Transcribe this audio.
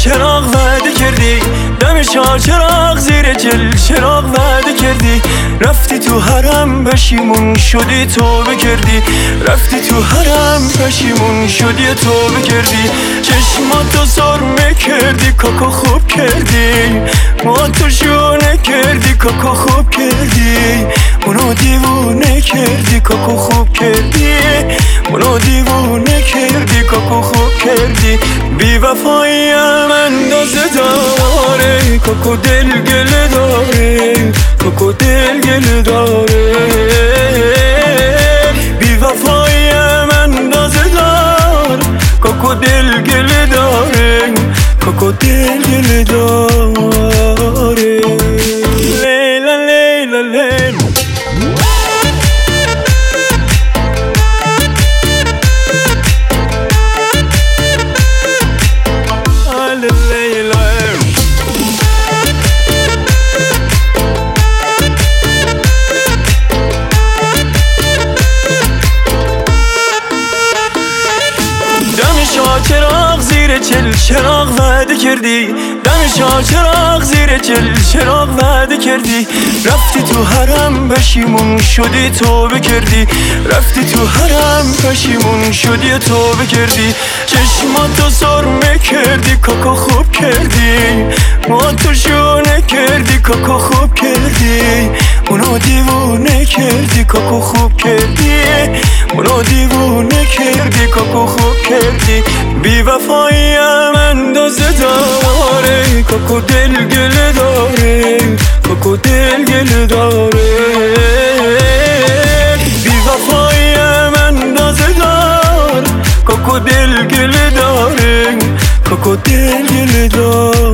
چراغ وعده کردی، دم چراغ زیر چل چراغ وعده کردی. رفتی تو حرم پشیمون شدی توبه کردی، رفتی تو حرم پشیمون شدی توبه کردی. چشماتو سرمه کردی کاکو خوب کردی، موهاتو شونه کردی کاکو خوب کردی. منو دیوونه کردی کاکو خوب کردی، منو دیوونه کردی کاکو خوب کردی. بی وفاییم اندازه داره، کاکو دل گله داره، کاکو دل گله داره. بی وفاییم اندازه دار، کاکو دل گله داره، کاکو دل گله داره. لیلا لیلا لیلا چراغ زیر چل چراغ وعده کردی، دم چراغ زیر چل چراغ وعده کردی. رفتی تو حرم پشیمون شدی توبه کردی، رفتی تو حرم پشیمون شدی توبه کردی. چشماتو سرمه کردی کاکو خوب کردی، موهاتو شونه کردی کاکو خوب کردی. منو دیوونه کردی کاکو خوب کردی، منو دیوونه کردی کاکو خوب کردی. بی وفاییم اندازه داره، کاکو دل گله داره، کاکو دل گله داره. بی وفاییم اندازه دار، کاکو دل گله داره، کاکو دل گله داره.